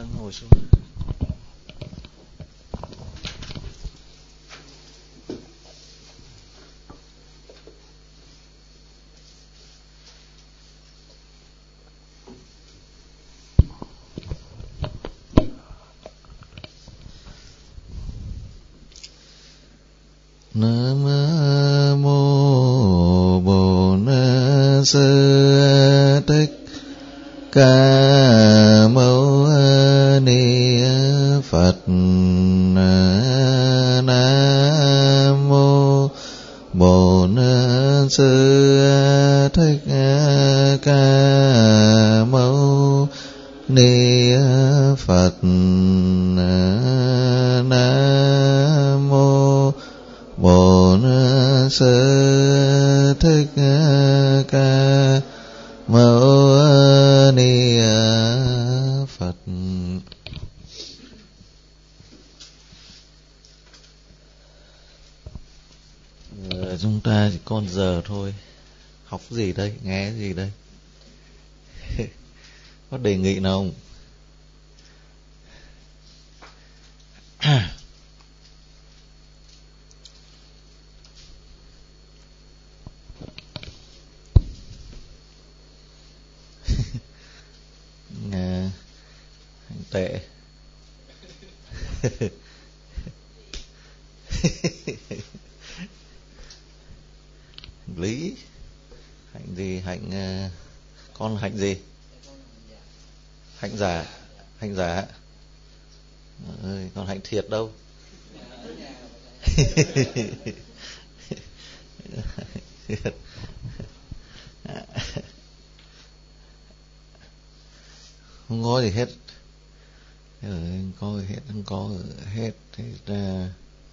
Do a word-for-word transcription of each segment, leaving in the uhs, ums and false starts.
ngồi xuống. Nam mô Bổn Sư Thích Ca Mâu Ni Phật. Nam mô Bổn Sư Thích Ca Mâu Ni Phật. Nam mô Bổn Sư Thích Ca Mâu Ni Phật. Giờ chúng ta chỉ còn giờ thôi. Học gì đây? Nghe gì đây? Có đề nghị nào không? Hành tệ. Lý. Hạnh gì? Hạnh con hạnh gì? Hạnh giả. Hạnh giả. Ơi, còn hạnh thiệt đâu? Thiệt. Không có gì hết. Không có gì hết, không có gì hết. Thế ra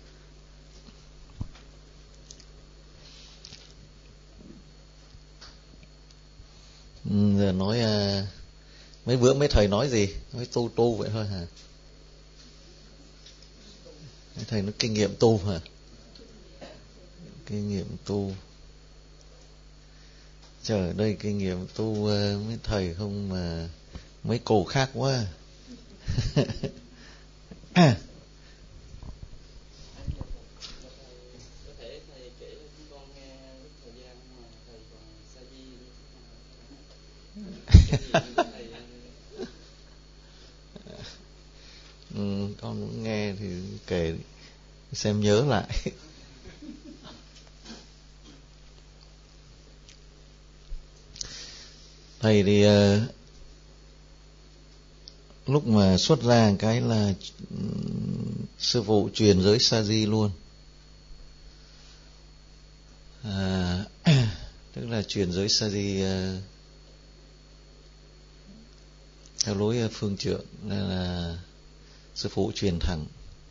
giờ nói à, mấy bữa mấy thầy nói gì? Nói tu tu vậy thôi hả? Mấy thầy nói kinh nghiệm tu hả? Kinh nghiệm tu. Trời, đây kinh nghiệm tu mấy thầy không mà mấy cổ khác quá. Ừ, con muốn nghe thì kể xem nhớ lại. Thầy thì uh, lúc mà xuất ra cái là um, sư phụ truyền giới sa di luôn. À, tức là truyền giới sa di uh, theo lối uh, phương trượng, nên là sư phụ truyền thẳng.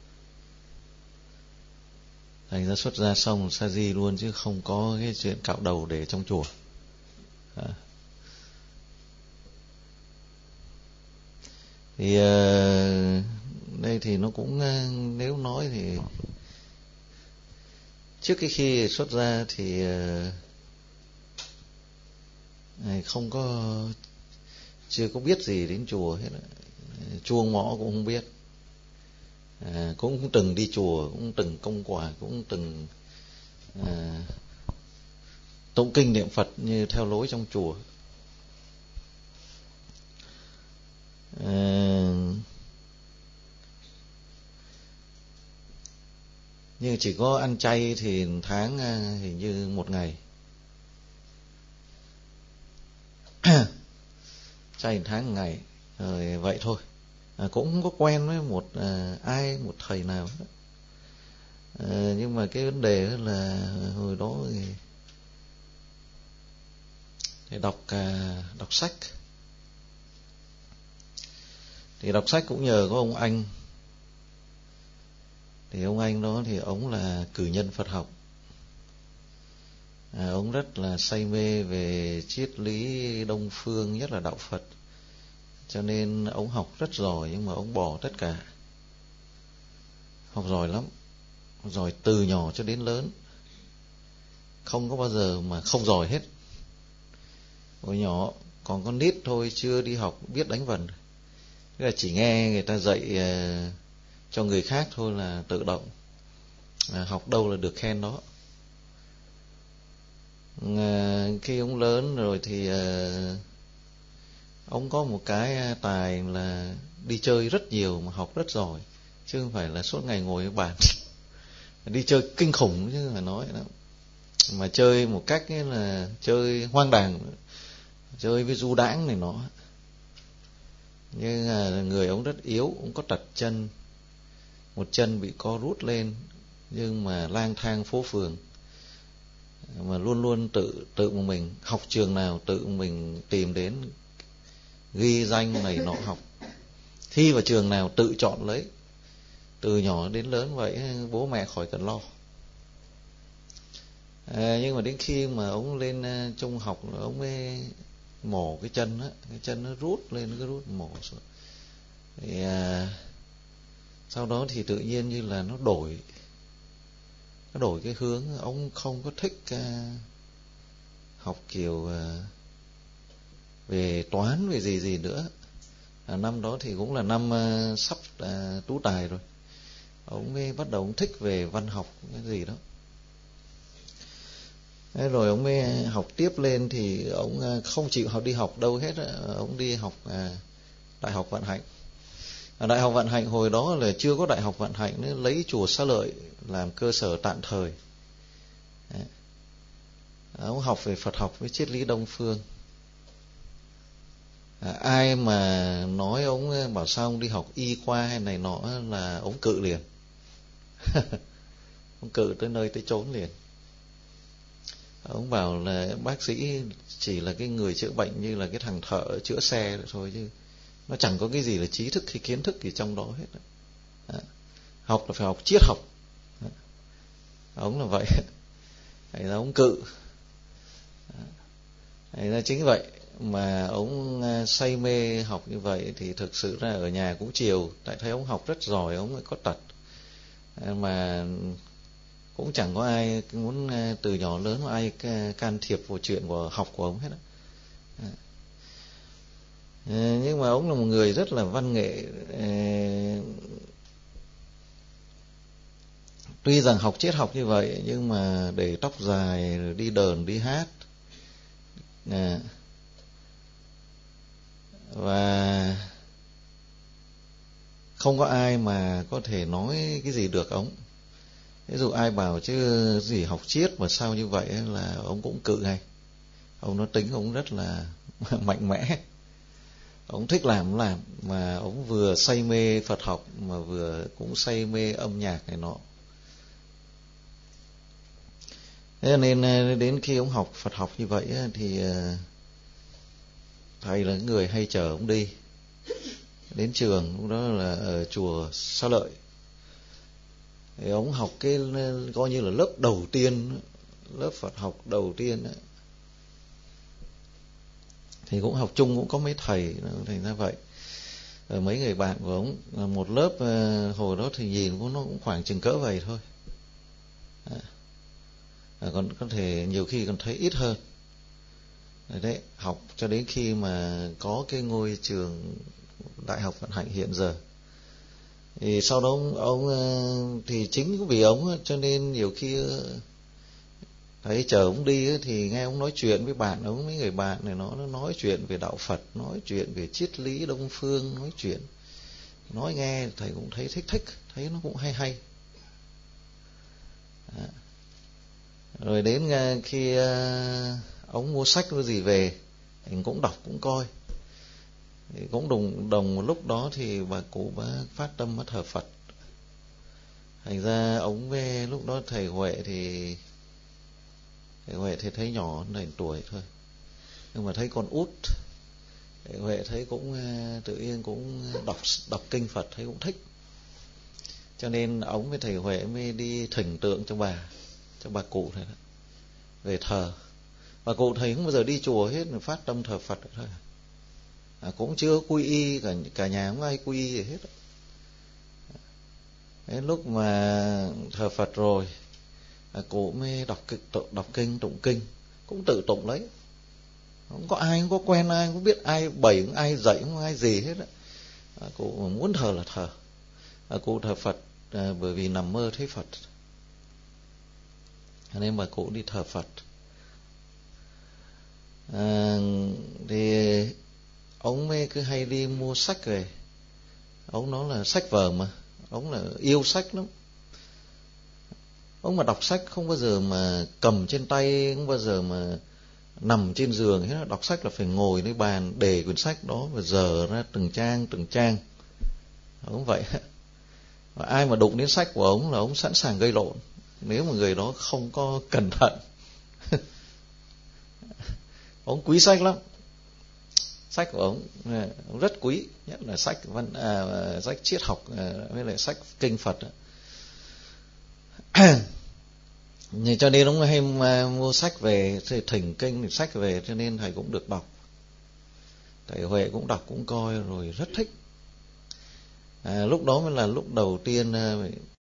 Thành ra xuất ra xong sa di luôn, chứ không có cái chuyện cạo đầu để trong chùa. À. Thì uh, đây thì nó cũng uh, nếu nói thì trước cái khi xuất ra thì uh, không có chưa có biết gì đến chùa hết, chuông mõ cũng không biết, à, cũng không từng đi chùa, cũng từng công quả, cũng từng à, tụng kinh niệm Phật như theo lối trong chùa. À, nhưng chỉ có ăn chay thì tháng hình như một ngày. Chay tháng một ngày rồi vậy thôi. À, cũng không có quen với một à, ai một thầy nào. À, nhưng mà cái vấn đề là hồi đó thì, thì đọc à, đọc sách. Thì đọc sách cũng nhờ có ông anh. Thì ông anh đó thì ông là cử nhân Phật học. À, ông rất là say mê về triết lý Đông phương, nhất là đạo Phật. Cho nên ông học rất giỏi, nhưng mà ông bỏ tất cả. Học giỏi lắm, giỏi từ nhỏ cho đến lớn, không có bao giờ mà không giỏi hết. Hồi nhỏ còn con nít thôi, chưa đi học biết đánh vần, Tức là chỉ nghe người ta dạy uh, cho người khác thôi là tự động, à, học đâu là được khen đó. À, khi ông lớn rồi thì uh, ông có một cái tài là đi chơi rất nhiều mà học rất giỏi, chứ không phải là suốt ngày ngồi với bàn. Đi chơi kinh khủng chứ không phải nói đâu. Mà chơi một cách ấy là chơi hoang đàng, chơi với du đãng này nọ. Nhưng là người ông rất yếu, ông có tật chân, một chân bị co rút lên, nhưng mà lang thang phố phường, mà luôn luôn tự tự một mình, học trường nào tự mình tìm đến ghi danh này nọ học, thi vào trường nào tự chọn lấy, từ nhỏ đến lớn vậy, bố mẹ khỏi cần lo. À, nhưng mà đến khi mà ông lên trung học, ông mới mổ cái chân á, cái chân nó rút lên, nó cứ rút mổ xuống. Thì à, sau đó thì tự nhiên như là nó đổi, nó đổi cái hướng. Ông không có thích à, học kiểu à, về toán, về gì gì nữa. À, năm đó thì cũng là năm à, sắp à, tú tài rồi, ông mới bắt đầu ông thích về văn học cái gì đó. Thế rồi ông mới học tiếp lên thì ông không chịu học đi học đâu hết. Ông đi học à, Đại học Vạn Hạnh. À, Đại học Vạn Hạnh hồi đó là chưa có Đại học Vạn Hạnh nên lấy chùa Xá Lợi làm cơ sở tạm thời. Đấy. Ông học về Phật học với triết lý Đông phương. À, ai mà nói ông bảo sao ông đi học y khoa hay này nọ là ông cự liền. Ông cự tới nơi tới chốn liền. Ông bảo là bác sĩ chỉ là cái người chữa bệnh như là cái thằng thợ chữa xe thôi, chứ nó chẳng có cái gì là trí thức hay kiến thức gì trong đó hết. Đó. Học là phải học triết học. Đó. Ông là vậy. Vậy là ông cự. Vậy là chính vậy mà ông say mê học như vậy thì thực sự ra ở nhà cũng chiều, tại thấy ông học rất giỏi, ông mới có tật. Mà cũng chẳng có ai muốn từ nhỏ lớn mà ai can thiệp vào chuyện của học của ông hết đó. Nhưng mà ông là một người rất là văn nghệ. Tuy rằng học triết học như vậy nhưng mà để tóc dài rồi đi đờn đi hát. Và không có ai mà có thể nói cái gì được ông. Ví dụ ai bảo chứ gì học triết mà sao như vậy là ông cũng cự ngay. Ông nó tính ông rất là mạnh mẽ. Ông thích làm làm mà ông vừa say mê Phật học mà vừa cũng say mê âm nhạc này nọ. Thế nên đến khi ông học Phật học như vậy thì thầy là người hay chở ông đi đến trường, lúc đó là ở chùa Xá Lợi. Thì ông học cái coi như là lớp đầu tiên, lớp Phật học đầu tiên ấy. Thì cũng học chung cũng có mấy thầy, thành ra vậy. Rồi mấy người bạn của ông, một lớp hồi đó thì nhìn cũng nó cũng khoảng chừng cỡ vậy thôi. À, còn có thể nhiều khi còn thấy ít hơn. Đấy, đấy, học cho đến khi mà có cái ngôi trường Đại học Vạn Hạnh hiện giờ. Thì sau đó ông, ông thì chính vì ông cho nên nhiều khi thấy chờ ông đi thì nghe ông nói chuyện với bạn ông, mấy người bạn này nó, nó nói chuyện về đạo Phật, nói chuyện về triết lý Đông phương, nói chuyện nói nghe thầy cũng thấy thích thích, thấy nó cũng hay hay. À. Rồi đến khi ông mua sách cái gì về mình cũng đọc cũng coi. Thì cũng đồng đồng một lúc đó thì bà cụ bà phát tâm mất thờ Phật. Thành ra ông về lúc đó thầy Huệ thì thầy Huệ thì thấy nhỏ này tuổi thôi, nhưng mà thấy con út, thầy Huệ thấy cũng tự nhiên cũng đọc đọc kinh Phật thấy cũng thích. Cho nên ông với thầy Huệ mới đi thỉnh tượng cho bà, cho bà cụ này đó, về thờ. Bà cụ thầy không bao giờ đi chùa hết, phát tâm thờ Phật thôi. À, cũng chưa quy y, cả cả nhà không ai quy y gì hết. Đến lúc mà thờ Phật rồi, à, cụ mới đọc đọc kinh, tụng kinh, cũng tự tụng lấy. Không có ai, không có quen ai, không biết ai bày, không ai dạy, không ai gì hết. À, cụ muốn thờ là thờ. À, cụ thờ Phật à, bởi vì nằm mơ thấy Phật, nên mà cụ đi thờ Phật. À, thì ông mới cứ hay đi mua sách về. Ông nói là sách vở mà, ông là yêu sách lắm. Ông mà đọc sách không bao giờ mà cầm trên tay, không bao giờ mà nằm trên giường hết. Đọc sách là phải ngồi lên bàn để quyển sách đó và dở ra từng trang từng trang. Ông vậy. Và ai mà đụng đến sách của ông là ông sẵn sàng gây lộn, nếu mà người đó không có cẩn thận. Ông quý sách lắm. Sách của ông, ông rất quý, nhất là sách văn à, sách triết học à, với lại sách kinh Phật. Cho nên ông hay mua sách về, thỉnh kinh sách về, cho nên thầy cũng được đọc. Thầy Huệ cũng đọc cũng coi rồi rất thích. À, lúc đó mới là lúc đầu tiên